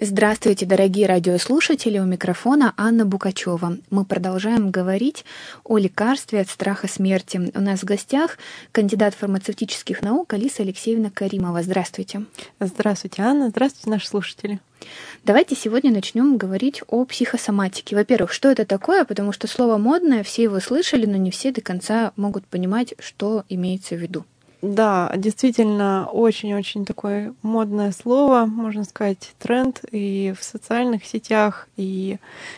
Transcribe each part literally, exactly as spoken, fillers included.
Здравствуйте, дорогие радиослушатели, у микрофона Анна Букачева. Мы продолжаем говорить о лекарстве от страха смерти. У нас в гостях кандидат фармацевтических наук Алиса Алексеевна Каримова. Здравствуйте. Здравствуйте, Анна. Здравствуйте, наши слушатели. Давайте сегодня начнем говорить о психосоматике. Во-первых, что это такое? Потому что слово модное, все его слышали, но не все до конца могут понимать, что имеется в виду. Да, действительно, очень-очень такое модное слово, можно сказать, тренд и в социальных сетях, и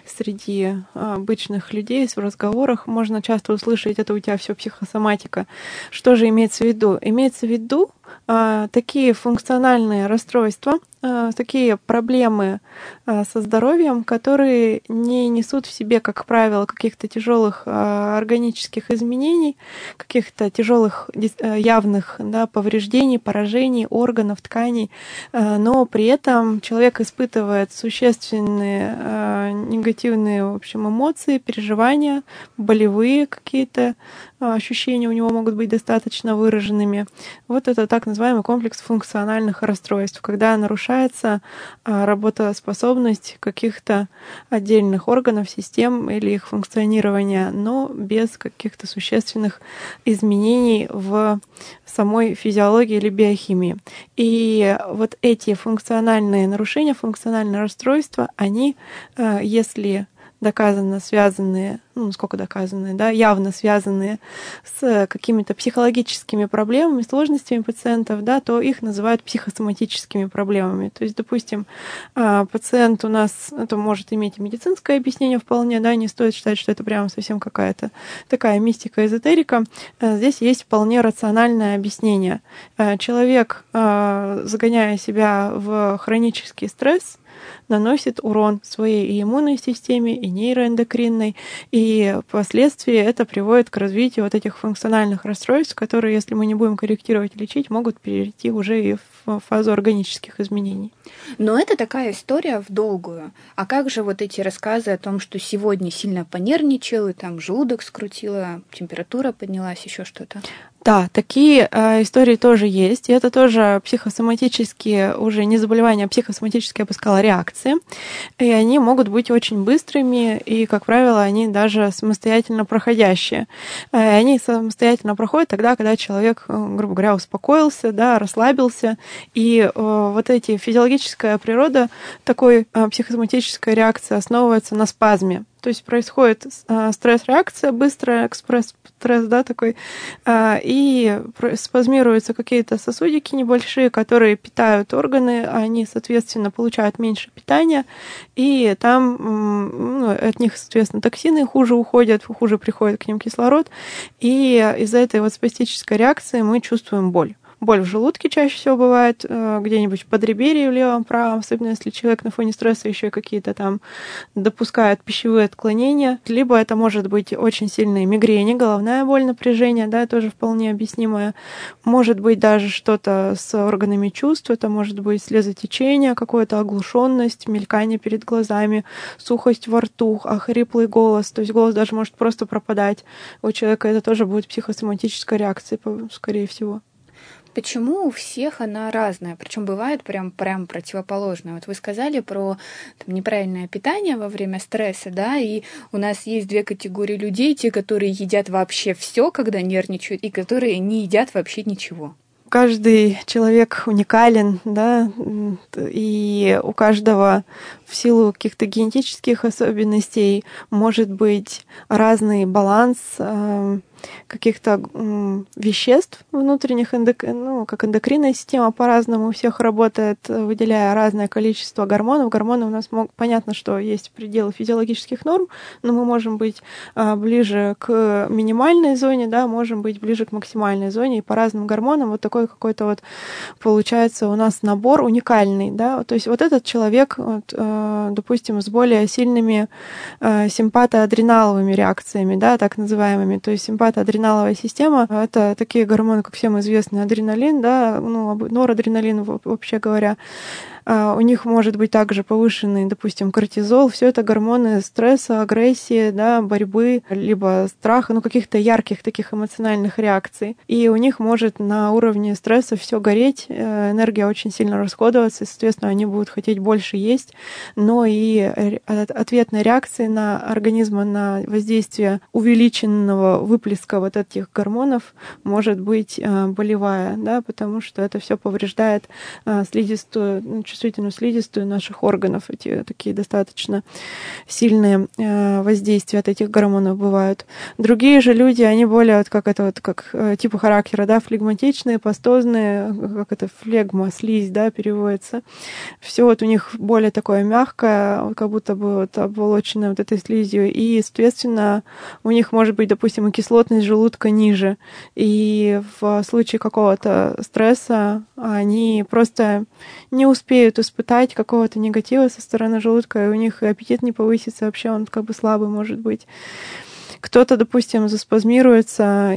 среди обычных людей в разговорах можно часто услышать: это у тебя все психосоматика. Что же имеется в виду? Имеется в виду а, такие функциональные расстройства, а, такие проблемы а, со здоровьем, которые не несут в себе, как правило, каких-то тяжелых а, органических изменений, каких-то тяжелых явных да, повреждений, поражений органов, тканей, а, но при этом человек испытывает существенные а, негативные, в общем, эмоции, переживания, болевые какие-то а, ощущения у него могут быть достаточно выраженными. Вот это так называемый комплекс функциональных расстройств, когда нарушается работоспособность каких-то отдельных органов, систем или их функционирования, но без каких-то существенных изменений в самой физиологии или биохимии. И вот эти функциональные нарушения, функциональные расстройства, они, если доказанно связанные, ну, сколько доказанные, да, явно связанные с какими-то психологическими проблемами, сложностями пациентов, да, то их называют психосоматическими проблемами. То есть, допустим, пациент у нас, это может иметь и медицинское объяснение вполне, да, не стоит считать, что это прямо совсем какая-то такая мистика, эзотерика. Здесь есть вполне рациональное объяснение. Человек, загоняя себя в хронический стресс, наносит урон своей и иммунной системе, и нейроэндокринной, и впоследствии это приводит к развитию вот этих функциональных расстройств, которые, если мы не будем корректировать и лечить, могут перейти уже и в фазу органических изменений. Но это такая история в долгую. А как же вот эти рассказы о том, что сегодня сильно понервничал, и там желудок скрутило, температура поднялась, еще что-то? Да, такие э, истории тоже есть. И это тоже психосоматические, уже не заболевания, а психосоматические, я бы сказала, реакции. И они могут быть очень быстрыми, и, как правило, они даже самостоятельно проходящие. И они самостоятельно проходят тогда, когда человек, грубо говоря, успокоился, да, расслабился. И э, вот эти физиологическая природа такой э, психосоматической реакции основывается на спазме. То есть происходит э, стресс-реакция, быстрая экспресс-стресс, да, такой, э, и спазмируются какие-то сосудики небольшие, которые питают органы, они, соответственно, получают меньше питания, и там ну, от них, соответственно, токсины хуже уходят, хуже приходит к ним кислород, и из-за этой вот спастической реакции мы чувствуем боль. Боль в желудке чаще всего бывает, где-нибудь в подреберье, в левом, правом, особенно если человек на фоне стресса еще какие-то там допускает пищевые отклонения. Либо это может быть очень сильные мигрени, головная боль, напряжение, да, тоже вполне объяснимое. Может быть даже что-то с органами чувств, это может быть слезотечение, какое-то оглушенность, мелькание перед глазами, сухость во рту, хриплый голос, то есть голос даже может просто пропадать. У человека это тоже будет психосоматическая реакция, скорее всего. Почему у всех она разная? Причем бывает прям, прям противоположная. Вот вы сказали про там, неправильное питание во время стресса, да, и у нас есть две категории людей: те, которые едят вообще все, когда нервничают, и которые не едят вообще ничего. Каждый человек уникален, да, и у каждого в силу каких-то генетических особенностей может быть разный баланс э, каких-то э, веществ внутренних, эндок... ну, как эндокринная система по-разному у всех работает, выделяя разное количество гормонов. Гормоны у нас, мог... понятно, что есть пределы физиологических норм, но мы можем быть э, ближе к минимальной зоне, да, можем быть ближе к максимальной зоне, и по разным гормонам вот такой какой-то вот получается у нас набор уникальный, да, то есть вот этот человек, вот, э, допустим, с более сильными э, симпатоадреналовыми реакциями, да, так называемыми, то есть симпатоадреналовая система — это такие гормоны, как всем известный адреналин, да, ну, норадреналин, вообще говоря, У них может быть также повышенный, допустим, кортизол. Все это гормоны стресса, агрессии, да, борьбы, либо страха, ну, каких-то ярких таких эмоциональных реакций. И у них может на уровне стресса все гореть, энергия очень сильно расходоваться, и, соответственно, они будут хотеть больше есть, но и ответной реакции на организм, на воздействие увеличенного выплеска вот этих гормонов может быть болевая, да, потому что это все повреждает слизистую, чувствительную слизистую наших органов. Эти такие достаточно сильные воздействия от этих гормонов бывают. Другие же люди, они более вот как это вот как типа характера, да, флегматичные, пастозные, как это флегма, слизь, да, переводится. Все вот у них более такое мягкое, как будто бы вот обволоченное вот этой слизью, и, соответственно, у них может быть, допустим, и кислотность желудка ниже. И в случае какого-то стресса они просто не успеют испытать какого-то негатива со стороны желудка, и у них и аппетит не повысится, вообще он как бы слабый может быть. Кто-то, допустим, заспазмируется,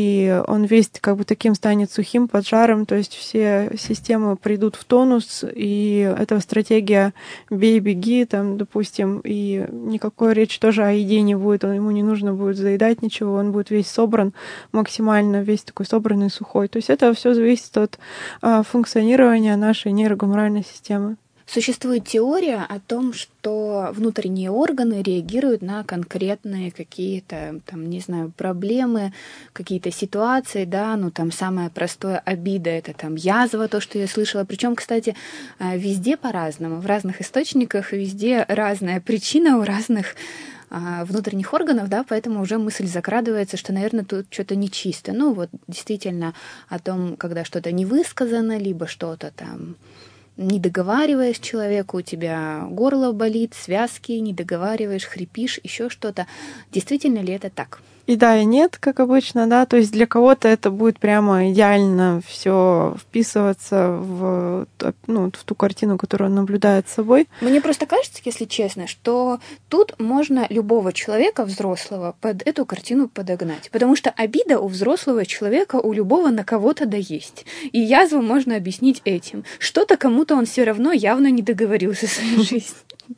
и он весь как бы таким станет сухим, поджаром, то есть все системы придут в тонус, и эта стратегия «бей-беги», там, допустим, и никакой речи тоже о еде не будет, ему не нужно будет заедать ничего, он будет весь собран максимально, весь такой собранный, сухой. То есть это все зависит от а, функционирования нашей нейрогуморальной системы. Существует теория о том, что внутренние органы реагируют на конкретные какие-то, там, не знаю, проблемы, какие-то ситуации, да, ну, там, самое простое обида — это, там, язва, то, что я слышала. Причем, кстати, везде по-разному, в разных источниках, везде разная причина у разных внутренних органов, да, поэтому уже мысль закрадывается, что, наверное, тут что-то нечисто. Ну, вот, действительно, о том, когда что-то не высказано, либо что-то там не договариваешь человеку, у тебя горло болит, связки, не договариваешь, хрипишь, еще что-то. Действительно ли это так? И да, и нет, как обычно, да, то есть для кого-то это будет прямо идеально все вписываться в, ну, в ту картину, которую он наблюдает с собой. Мне просто кажется, если честно, что тут можно любого человека, взрослого, под эту картину подогнать, потому что обида у взрослого человека, у любого на кого-то да есть. И язву можно объяснить этим. Что-то кому-то он все равно явно не договорился в своей жизни.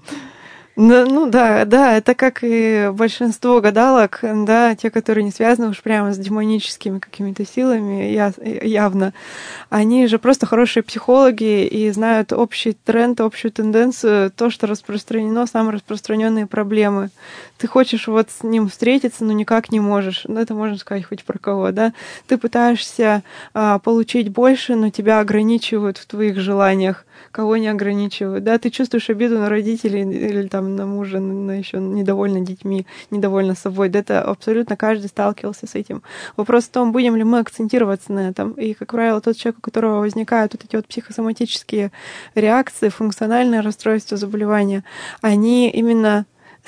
Ну, ну да, да, это как и большинство гадалок, да, те, которые не связаны уж прямо с демоническими какими-то силами, я, явно, они же просто хорошие психологи и знают общий тренд, общую тенденцию, то, что распространено, самые распространенные проблемы. Ты хочешь вот с ним встретиться, но никак не можешь. Ну, это можно сказать хоть про кого, да. Ты пытаешься а, получить больше, но тебя ограничивают в твоих желаниях. Кого не ограничивают, да, ты чувствуешь обиду на родителей или там на мужа, на еще недовольна детьми, недовольна собой, да, это абсолютно каждый сталкивался с этим. Вопрос в том, будем ли мы акцентироваться на этом, и, как правило, тот человек, у которого возникают вот эти вот психосоматические реакции, функциональные расстройства, заболевания, они именно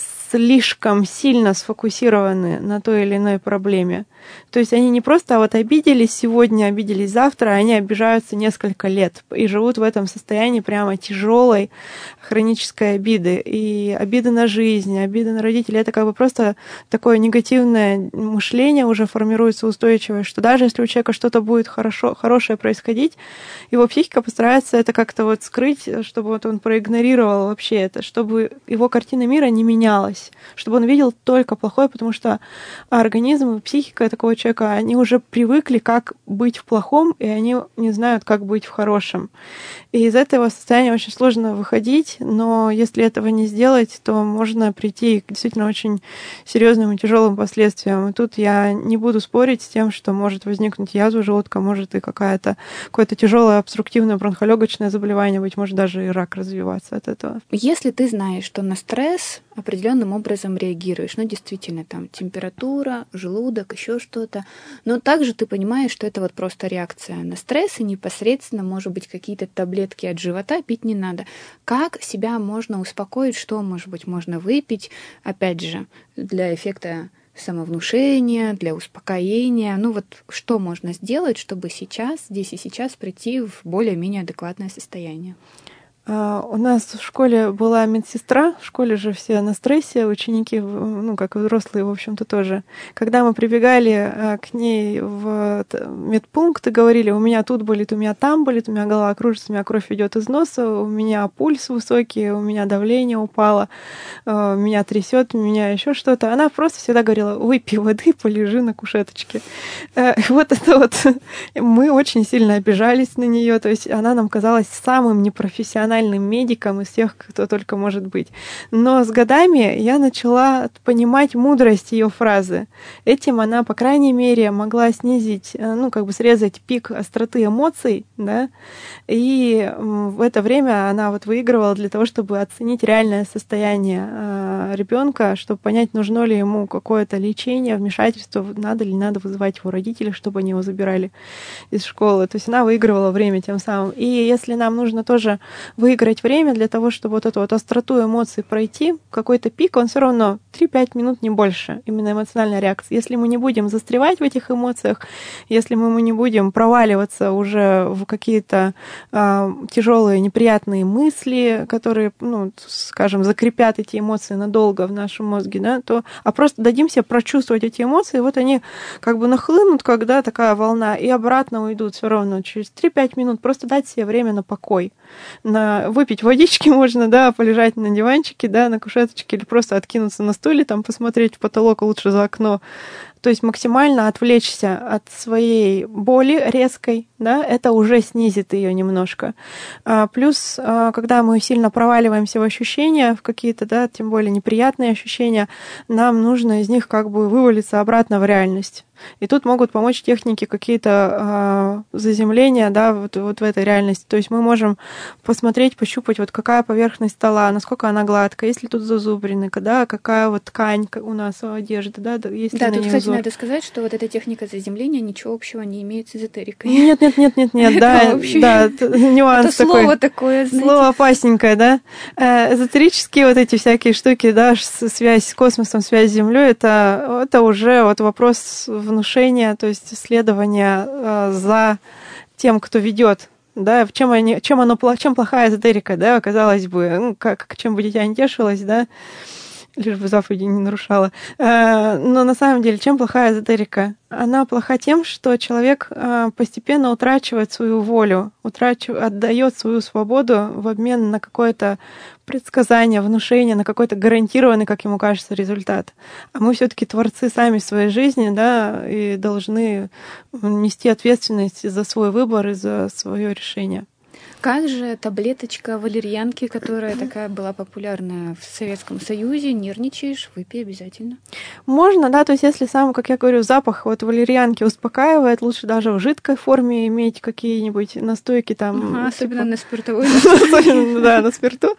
слишком сильно сфокусированы на той или иной проблеме. То есть они не просто вот обиделись сегодня, обиделись завтра, они обижаются несколько лет и живут в этом состоянии прямо тяжелой хронической обиды. И обиды на жизнь, обиды на родителей — это как бы просто такое негативное мышление уже формируется устойчивое, что даже если у человека что-то будет хорошо, хорошее происходить, его психика постарается это как-то вот скрыть, чтобы вот он проигнорировал вообще это, чтобы его картина мира не менялась, чтобы он видел только плохое, потому что организм и психика такого человека, они уже привыкли, как быть в плохом, и они не знают, как быть в хорошем. И из этого состояния очень сложно выходить, но если этого не сделать, то можно прийти к действительно очень серьезным и тяжелым последствиям. И тут я не буду спорить с тем, что может возникнуть язва желудка, может и какая-то, какое-то тяжелое обструктивное бронхолегочное заболевание, быть может даже и рак развиваться от этого. Если ты знаешь, что на стресс определенным образом реагируешь, ну действительно там температура, желудок, еще что-то, но также ты понимаешь, что это вот просто реакция на стресс, и непосредственно, может быть, какие-то таблетки от живота пить не надо. Как себя можно успокоить, что, может быть, можно выпить, опять же, для эффекта самовнушения, для успокоения. Ну вот что можно сделать, чтобы сейчас, здесь и сейчас прийти в более-менее адекватное состояние? У нас в школе была медсестра, в школе же все на стрессе, ученики, ну, как и взрослые, в общем-то, тоже. Когда мы прибегали к ней в медпункт и говорили, у меня тут болит, у меня там болит, у меня голова кружится, у меня кровь идет из носа, у меня пульс высокий, у меня давление упало, меня трясет, у меня еще что-то, она просто всегда говорила, выпей воды, полежи на кушеточке. Вот это вот, мы очень сильно обижались на нее, то есть она нам казалась самым непрофессиональным медиком из всех, кто только может быть. Но с годами я начала понимать мудрость ее фразы. Этим она, по крайней мере, могла снизить, ну, как бы срезать пик остроты эмоций, да, и в это время она вот выигрывала для того, чтобы оценить реальное состояние ребенка, чтобы понять, нужно ли ему какое-то лечение, вмешательство, надо ли надо вызывать его родителей, чтобы они его забирали из школы. То есть она выигрывала время тем самым. И если нам нужно тоже выиграть время для того, чтобы вот эту вот остроту эмоций пройти, какой-то пик, он все равно три-пять минут, не больше, именно эмоциональная реакция. Если мы не будем застревать в этих эмоциях, если мы не будем проваливаться уже в какие-то э, тяжелые, неприятные мысли, которые, ну, скажем, закрепят эти эмоции надолго в нашем мозге, да, то, а просто дадим себе прочувствовать эти эмоции, вот они как бы нахлынут, когда такая волна, и обратно уйдут все равно через три-пять минут, просто дать себе время на покой. На выпить водички можно, да, полежать на диванчике, да, на кушеточке, или просто откинуться на стуле, там посмотреть в потолок, лучше за окно. То есть максимально отвлечься от своей боли резкой, да, это уже снизит ее немножко. А, плюс, а, когда мы сильно проваливаемся в ощущения, в какие-то, да, тем более неприятные ощущения, нам нужно из них как бы вывалиться обратно в реальность. И тут могут помочь техники какие-то э, заземления, да, вот, вот в этой реальности. То есть мы можем посмотреть, пощупать, вот какая поверхность стола, насколько она гладкая, есть ли тут зазубрины, да, какая вот ткань у нас у одежды, да, есть да, ли на тут, ней кстати, узор. Надо сказать, что вот эта техника заземления ничего общего не имеет с эзотерикой. Нет, нет, нет, нет, нет, да, да, нюанс такой. Слово такое, знаете. Слово опасненькое, да. Эзотерические вот эти всякие штуки, да, связь с космосом, связь с Землей, это, это уже вот вопрос внушения, то есть исследования э, за тем, кто ведет, да, чем, они, чем, оно, чем плохая эзотерика, да, казалось бы, ну, как, чем бы дитя не тешилось, да, лишь бы заповеди не нарушала. Но на самом деле, чем плохая эзотерика? Она плоха тем, что человек постепенно утрачивает свою волю, утрачивает, отдает свою свободу в обмен на какое-то предсказание, внушение, на какой-то гарантированный, как ему кажется, результат. А мы все-таки творцы сами своей жизни, да, и должны нести ответственность за свой выбор и за свое решение. Как же таблеточка валерьянки, которая такая была популярна в Советском Союзе, нервничаешь, выпей обязательно. Можно, да, то есть если сам, как я говорю, запах вот валерьянки успокаивает, лучше даже в жидкой форме иметь какие-нибудь настойки там. Ага, особенно типа... на спиртовой. Особенно, да, на спирту,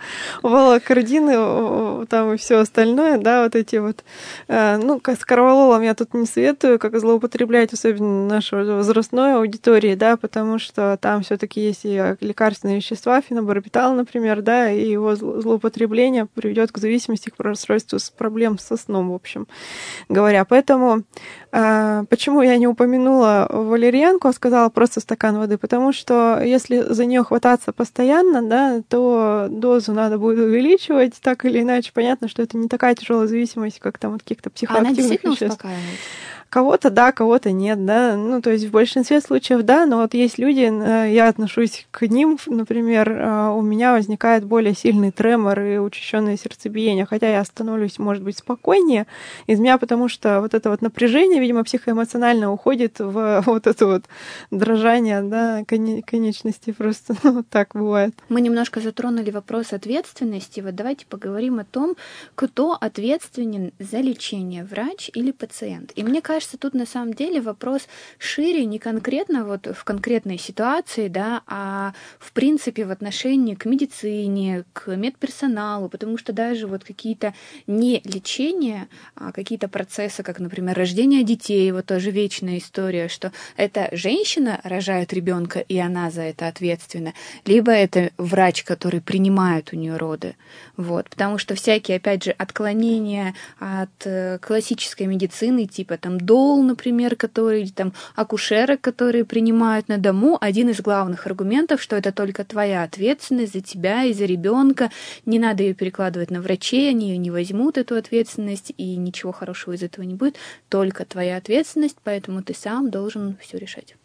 волокордины, там и все остальное, да, вот эти вот. Ну, с корвалолом я тут не советую, как злоупотреблять, особенно нашей возрастной аудитории, да, потому что там все-таки есть и лекарственные вещества, фенобарбитал, например, да, и его злоупотребление приведет к зависимости, к расстройству с проблем со сном, в общем говоря. Поэтому э, почему я не упомянула валерьянку, а сказала просто стакан воды? Потому что если за нее хвататься постоянно, да, то дозу надо будет увеличивать, так или иначе. Понятно, что это не такая тяжелая зависимость, как там от каких-то психоактивных Она действительно веществ. Успокаивает? Кого-то да, кого-то нет, да. Ну, то есть в большинстве случаев да, но вот есть люди, я отношусь к ним, например, у меня возникает более сильный тремор и учащенное сердцебиение, хотя я становлюсь, может быть, спокойнее из меня, потому что вот это вот напряжение, видимо, психоэмоционально уходит в вот это вот дрожание, да, конечности просто, ну, вот так бывает. Мы немножко затронули вопрос ответственности, вот давайте поговорим о том, кто ответственен за лечение, врач или пациент. И мне кажется, Кажется, тут на самом деле вопрос шире, не конкретно вот в конкретной ситуации, да, а в принципе в отношении к медицине, к медперсоналу, потому что даже вот какие-то не лечения, а какие-то процессы, как, например, рождение детей, вот тоже вечная история, что это женщина рожает ребенка и она за это ответственна, либо это врач, который принимает у нее роды, вот, потому что всякие, опять же, отклонения от классической медицины, типа там МФДОЛ, например, который, там, акушерок, которые принимают на дому, один из главных аргументов, что это только твоя ответственность за тебя и за ребенка, не надо ее перекладывать на врачей, они ее не возьмут, эту ответственность, и ничего хорошего из этого не будет, только твоя ответственность, поэтому ты сам должен все решать.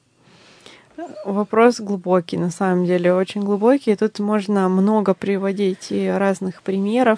Вопрос глубокий, на самом деле, очень глубокий. Тут можно много приводить и разных примеров,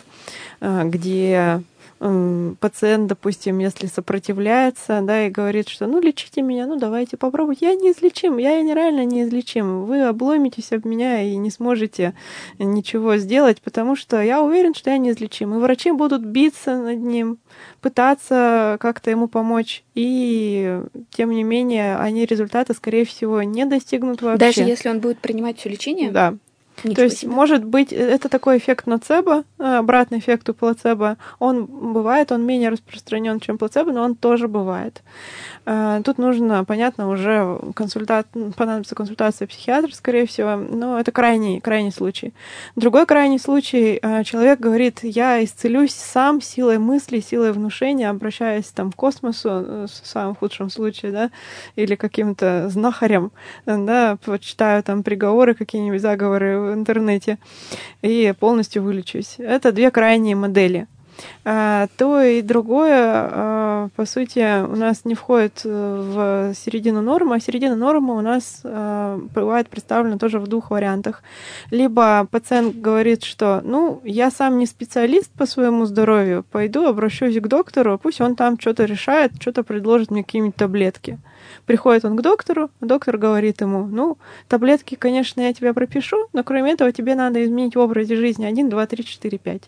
где пациент, допустим, если сопротивляется, да, и говорит, что ну лечите меня, ну давайте попробуйте, я неизлечим, я нереально неизлечим, вы обломитесь об меня и не сможете ничего сделать, потому что я уверен, что я неизлечим. И врачи будут биться над ним, пытаться как-то ему помочь, и тем не менее они результата, скорее всего, не достигнут вообще. Даже если он будет принимать все лечение? Да. Ничего То есть, себе. может быть, это такой эффект ноцебо, обратный эффекту плацебо. Он бывает, он менее распространен, чем плацебо, но он тоже бывает. Тут нужно, понятно, уже консульта... понадобится консультация психиатра, скорее всего, но это крайний, крайний случай. Другой крайний случай, человек говорит, я исцелюсь сам силой мысли, силой внушения, обращаясь там к космосу, в самом худшем случае, да, или каким-то знахарем, да, почитаю там приговоры, какие-нибудь заговоры в интернете и полностью вылечусь. Это две крайние модели. А, то и другое, а, по сути, у нас не входит в середину нормы, а середина нормы у нас а, бывает представлена тоже в двух вариантах. Либо пациент говорит, что ну, я сам не специалист по своему здоровью, пойду обращусь к доктору, пусть он там что-то решает, что-то предложит мне какие-нибудь таблетки. Приходит он к доктору, доктор говорит ему, ну, таблетки, конечно, я тебе пропишу, но кроме этого тебе надо изменить в образе жизни один, два, три, четыре, пять.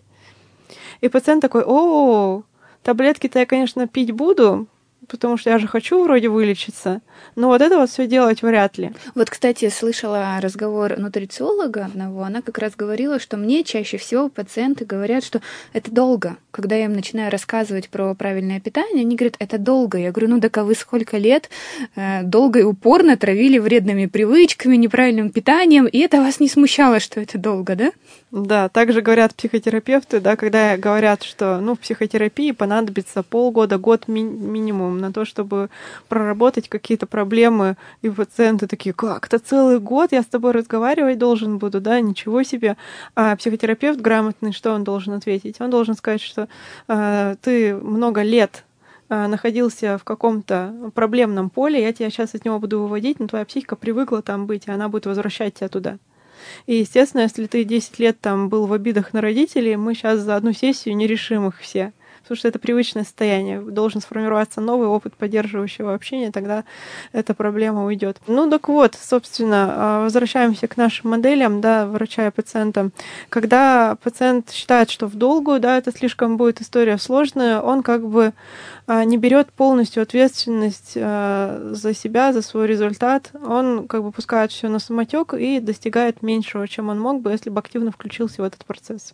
И пациент такой, о, таблетки-то я, конечно, пить буду, потому что я же хочу вроде вылечиться, но вот это вот все делать вряд ли. Вот, кстати, слышала разговор нутрициолога одного, она как раз говорила, что мне чаще всего пациенты говорят, что это долго. Когда я им начинаю рассказывать про правильное питание, они говорят, это долго. Я говорю, ну так а вы сколько лет э, долго и упорно травили вредными привычками, неправильным питанием, и это вас не смущало, что это долго, да? Да, также говорят психотерапевты, да, когда говорят, что ну, в психотерапии понадобится полгода, год ми- минимум на то, чтобы проработать какие-то проблемы, и пациенты такие, как, это целый год я с тобой разговаривать должен буду, да, ничего себе. А психотерапевт грамотный, что он должен ответить? Он должен сказать, что э, ты много лет э, находился в каком-то проблемном поле, я тебя сейчас от него буду выводить, но твоя психика привыкла там быть, и она будет возвращать тебя туда. И, естественно, если ты десять лет там был в обидах на родителей, мы сейчас за одну сессию не решим их все. Потому что это привычное состояние. Должен сформироваться новый опыт поддерживающего общения, тогда эта проблема уйдет. Ну так вот, собственно, возвращаемся к нашим моделям, да, врача и пациента. Когда пациент считает, что в долгу, да, это слишком будет история сложная, он как бы не берет полностью ответственность за себя, за свой результат. Он как бы пускает все на самотек и достигает меньшего, чем он мог бы, если бы активно включился в этот процесс.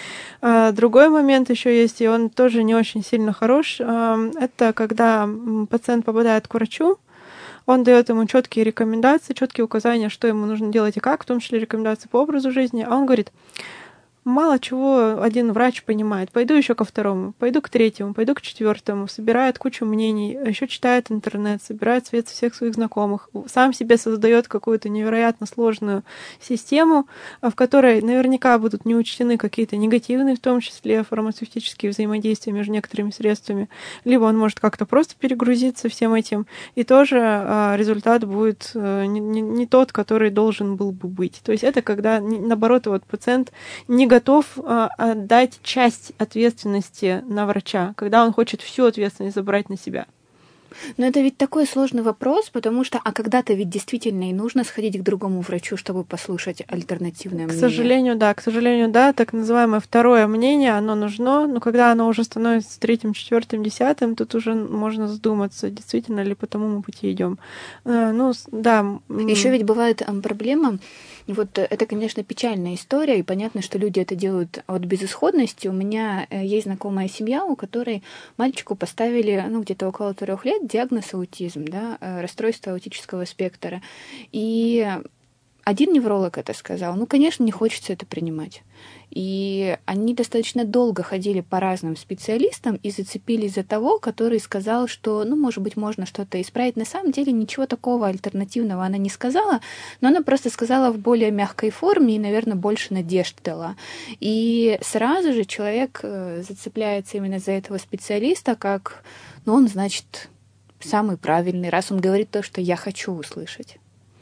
Другой момент еще есть, и он тоже не очень сильно хорош. Это когда пациент попадает к врачу, он дает ему четкие рекомендации, четкие указания, что ему нужно делать и как, в том числе рекомендации по образу жизни, а он говорит, мало чего один врач понимает. Пойду еще ко второму, пойду к третьему, пойду к четвертому, собирает кучу мнений, еще читает интернет, собирает свет всех своих знакомых, сам себе создает какую-то невероятно сложную систему, в которой наверняка будут не учтены какие-то негативные, в том числе фармацевтические взаимодействия между некоторыми средствами, либо он может как-то просто перегрузиться всем этим, и тоже а, результат будет а, не, не, не тот, который должен был бы быть. То есть это когда, наоборот, вот пациент не готов э, отдать часть ответственности на врача, когда он хочет всю ответственность забрать на себя. Но это ведь такой сложный вопрос, потому что, а когда-то ведь действительно и нужно сходить к другому врачу, чтобы послушать альтернативное мнение. К сожалению, да, к сожалению, да, так называемое второе мнение, оно нужно, но когда оно уже становится третьим, четвертым, десятым, тут уже можно задуматься, действительно ли по тому пути идем. Ну, да. Еще ведь бывает проблема. Вот это, конечно, печальная история, и понятно, что люди это делают от безысходности. У меня есть знакомая семья, у которой мальчику поставили, ну, где-то около трех лет диагноз аутизм, да, расстройство аутического спектра. И один невролог это сказал, ну, конечно, не хочется это принимать. И они достаточно долго ходили по разным специалистам и зацепились за того, который сказал, что, ну, может быть, можно что-то исправить. На самом деле ничего такого альтернативного она не сказала, но она просто сказала в более мягкой форме и, наверное, больше надежд дала. И сразу же человек зацепляется именно за этого специалиста, как, ну, он, значит, самый правильный, раз он говорит то, что я хочу услышать.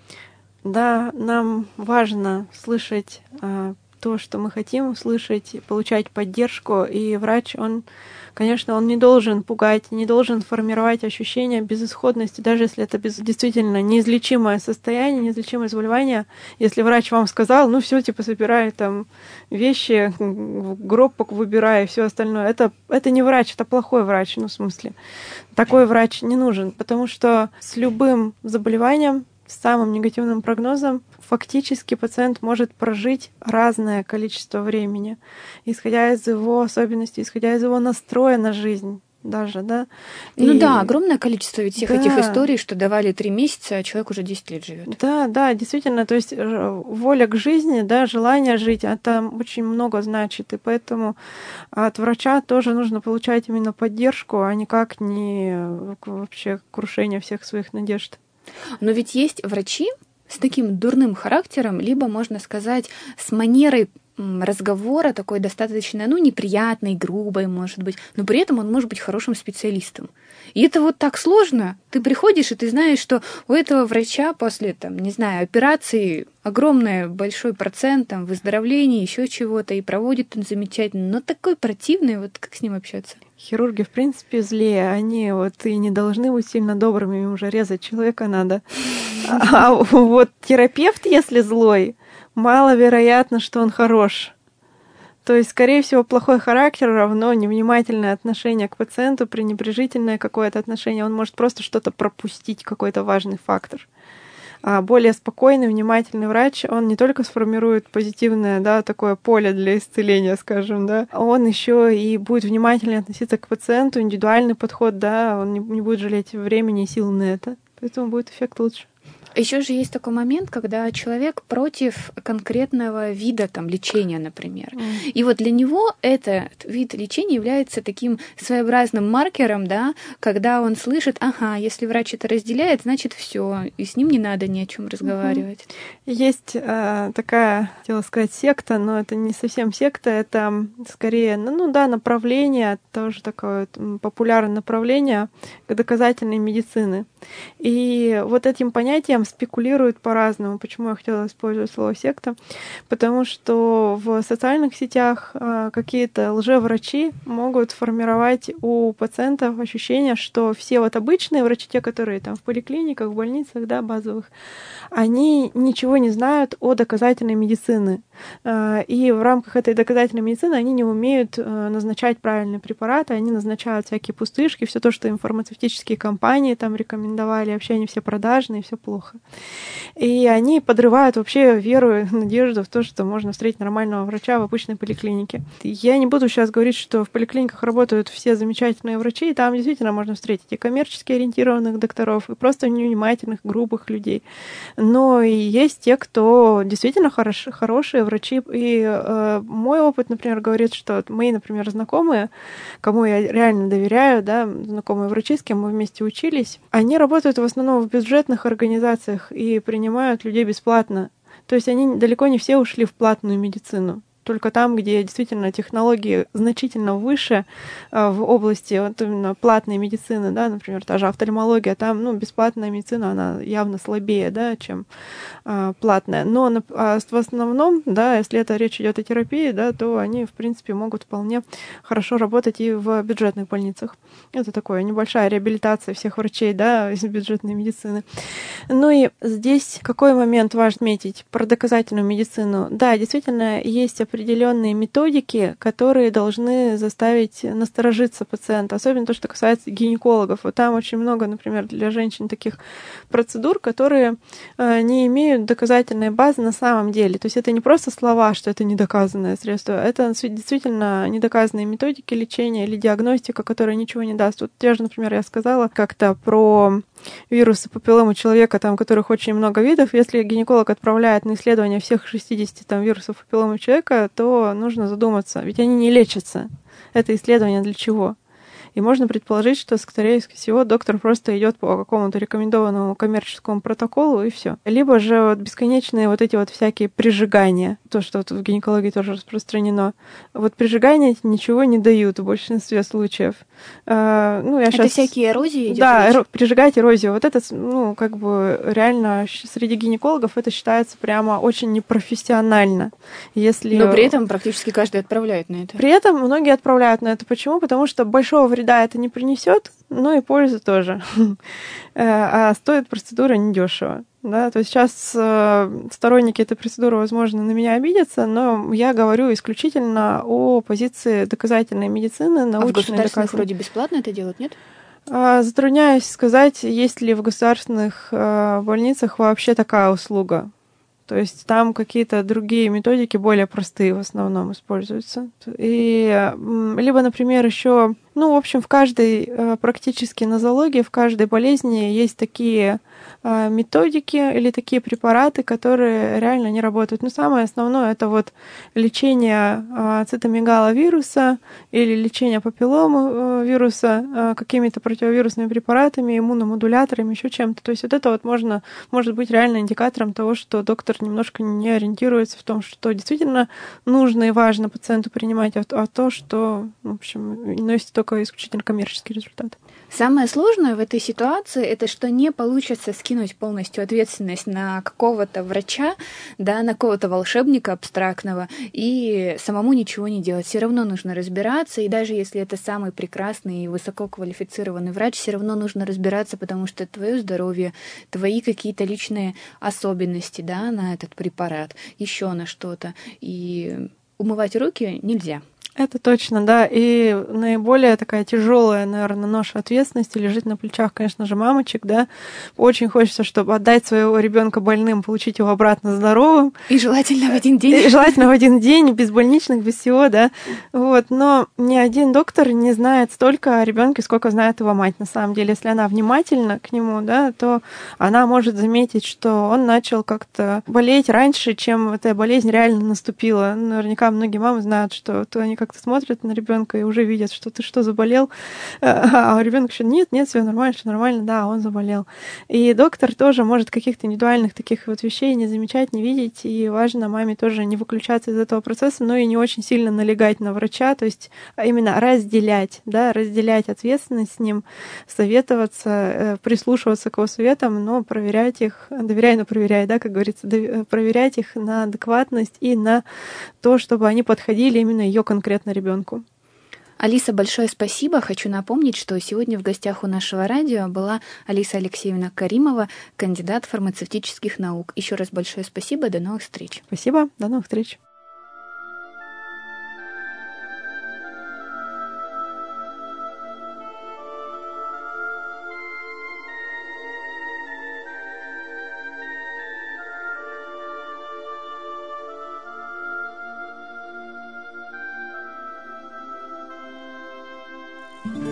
Да, нам важно слышать а, то, что мы хотим услышать, получать поддержку, и врач, он, конечно, он не должен пугать, не должен формировать ощущение безысходности, даже если это без, действительно неизлечимое состояние, неизлечимое заболевание. Если врач вам сказал, ну все, типа, собирай там вещи, гроб выбирай и все остальное, это, это не врач, это плохой врач, ну, в смысле. Такой врач не нужен, потому что с любым заболеванием, с самым негативным прогнозом, фактически пациент может прожить разное количество времени, исходя из его особенностей, исходя из его настроя на жизнь даже, да. Ну и... да, огромное количество ведь всех да. этих историй, что давали три месяца, а человек уже десять лет живет. Да, да, действительно, то есть воля к жизни, да, желание жить, это очень много значит, и поэтому от врача тоже нужно получать именно поддержку, а никак не вообще крушение всех своих надежд. Но ведь есть врачи с таким дурным характером, либо, можно сказать, с манерой разговора такой достаточно, ну, неприятной, грубой, может быть, но при этом он может быть хорошим специалистом. И это вот так сложно. Ты приходишь, и ты знаешь, что у этого врача после, там, не знаю, операции огромный большой процент там, выздоровления, еще чего-то, и проводит он замечательно, но такой противный, вот как с ним общаться? Хирурги, в принципе, злее, они вот и не должны быть сильно добрыми, им уже резать человека надо. А вот терапевт, если злой, маловероятно, что он хорош. То есть, скорее всего, плохой характер равно невнимательное отношение к пациенту, пренебрежительное какое-то отношение. Он может просто что-то пропустить, какой-то важный фактор. А более спокойный, внимательный врач, он не только сформирует позитивное, да, такое поле для исцеления, скажем, да, он еще и будет внимательнее относиться к пациенту, индивидуальный подход, да, он не, не будет жалеть времени и сил на это. Поэтому будет эффект лучше. Еще же есть такой момент, когда человек против конкретного вида там, лечения, например. Mm. И вот для него этот вид лечения является таким своеобразным маркером, да, когда он слышит, ага, если врач это разделяет, значит все, и с ним не надо ни о чем разговаривать. Mm-hmm. Есть э, такая, хотела сказать, секта, но это не совсем секта, это скорее, ну, ну да, направление, тоже такое популярное направление доказательной медицины. И вот этим понятием спекулируют по-разному. Почему я хотела использовать слово «секта»? Потому что в социальных сетях а, какие-то лжеврачи могут формировать у пациентов ощущение, что все вот обычные врачи, те, которые там в поликлиниках, в больницах, да, базовых, они ничего не знают о доказательной медицине. А, и в рамках этой доказательной медицины они не умеют а, назначать правильные препараты, они назначают всякие пустышки, все то, что им фармацевтические компании там рекомендовали, вообще они все продажные, все плохо. И они подрывают вообще веру и надежду в то, что можно встретить нормального врача в обычной поликлинике. Я не буду сейчас говорить, что в поликлиниках работают все замечательные врачи, и там действительно можно встретить и коммерчески ориентированных докторов, и просто невнимательных, грубых людей. Но и есть те, кто действительно хорош, хорошие врачи. И э, мой опыт, например, говорит, что мои, например, знакомые, кому я реально доверяю, да, знакомые врачи, с кем мы вместе учились, они работают в основном в бюджетных организациях и принимают людей бесплатно. То есть они далеко не все ушли в платную медицину. Только там, где действительно технологии значительно выше в области вот именно платной медицины, да, например, та же офтальмология, там, ну, бесплатная медицина, она явно слабее, да, чем а, платная. Но а в основном, да, если это речь идет о терапии, да, то они, в принципе, могут вполне хорошо работать и в бюджетных больницах. Это такое небольшая реабилитация всех врачей, да, из бюджетной медицины. Ну и здесь какой момент важно отметить про доказательную медицину? Да, действительно, есть определенные определенные методики, которые должны заставить насторожиться пациента, особенно то, что касается гинекологов. Вот там очень много, например, для женщин таких процедур, которые не имеют доказательной базы на самом деле. То есть это не просто слова, что это недоказанное средство, это действительно недоказанные методики лечения или диагностика, которая ничего не даст. Вот те же, например, я сказала как-то про вирусы папилломы человека, там, которых очень много видов. Если гинеколог отправляет на исследование всех шестидесяти там, вирусов папилломы человека, то нужно задуматься, ведь они не лечатся. Это исследование для чего? И можно предположить, что, скорее всего, доктор просто идет по какому-то рекомендованному коммерческому протоколу, и все. Либо же вот бесконечные вот эти вот всякие прижигания, то, что вот в гинекологии тоже распространено. Вот прижигания ничего не дают в большинстве случаев. А, ну, я это сейчас... всякие эрозии идет Да, речь? эро... прижигать эрозию. Вот это, ну, как бы реально среди гинекологов это считается прямо очень непрофессионально. Если... Но при этом практически каждый отправляет на это. При этом многие отправляют на это. Почему? Потому что большого вреда это не принесет, но и пользы тоже. А стоит процедура недешево. Да, то есть сейчас сторонники этой процедуры, возможно, на меня обидятся, но я говорю исключительно о позиции доказательной медицины, научной. А в государственных доказательной. вроде бесплатно это делают, нет? Затрудняюсь сказать, есть ли в государственных больницах вообще такая услуга. То есть там какие-то другие методики, более простые в основном используются. И либо, например, еще, ну, в общем, в каждой практически нозологии, в каждой болезни есть такие методики или такие препараты, которые реально не работают. Но самое основное — это вот лечение цитомегаловируса или лечение папилломы вируса какими-то противовирусными препаратами, иммуномодуляторами, еще чем-то. То есть вот это вот можно, может быть реально индикатором того, что доктор немножко не ориентируется в том, что действительно нужно и важно пациенту принимать, а то, что, в общем, носит только исключительно коммерческий результат. Самое сложное в этой ситуации — это что не получится скинуть полностью ответственность на какого-то врача, да, на какого-то волшебника абстрактного и самому ничего не делать. Все равно нужно разбираться, и даже если это самый прекрасный и высококвалифицированный врач, все равно нужно разбираться, потому что твое здоровье, твои какие-то личные особенности, да, на этот препарат, еще на что-то. И умывать руки нельзя. Это точно, да. И наиболее такая тяжелая, наверное, ноша ответственности лежит на плечах, конечно же, мамочек, да. Очень хочется, чтобы отдать своего ребенка больным, получить его обратно здоровым. И желательно в один день. И желательно в один день, без больничных, без всего, да. Вот. Но ни один доктор не знает столько о ребенке, сколько знает его мать. На самом деле, если она внимательна к нему, да, то она может заметить, что он начал как-то болеть раньше, чем эта болезнь реально наступила. Наверняка многие мамы знают, что то они как-то смотрят на ребенка и уже видят, что ты что, заболел, а ребенок еще нет, нет, все нормально, все нормально, да, он заболел. И доктор тоже может каких-то индивидуальных таких вот вещей не замечать, не видеть, и важно маме тоже не выключаться из этого процесса, но и не очень сильно налегать на врача, то есть именно разделять, да, разделять ответственность с ним, советоваться, прислушиваться к его советам, но проверять их, доверяй, но проверяй, да, как говорится, проверять их на адекватность и на то, чтобы они подходили именно ее конкретно ребенку. Алиса, большое спасибо. Хочу напомнить, что сегодня в гостях у нашего радио была Алиса Алексеевна Каримова, кандидат фармацевтических наук. Еще раз большое спасибо. До новых встреч. Спасибо. До новых встреч. Mm-hmm.